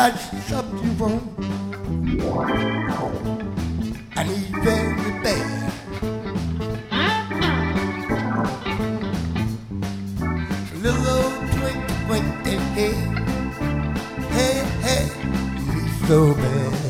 got something you want. I need very bad. Little old twinkle, twinkle, hey, hey, hey, me so bad.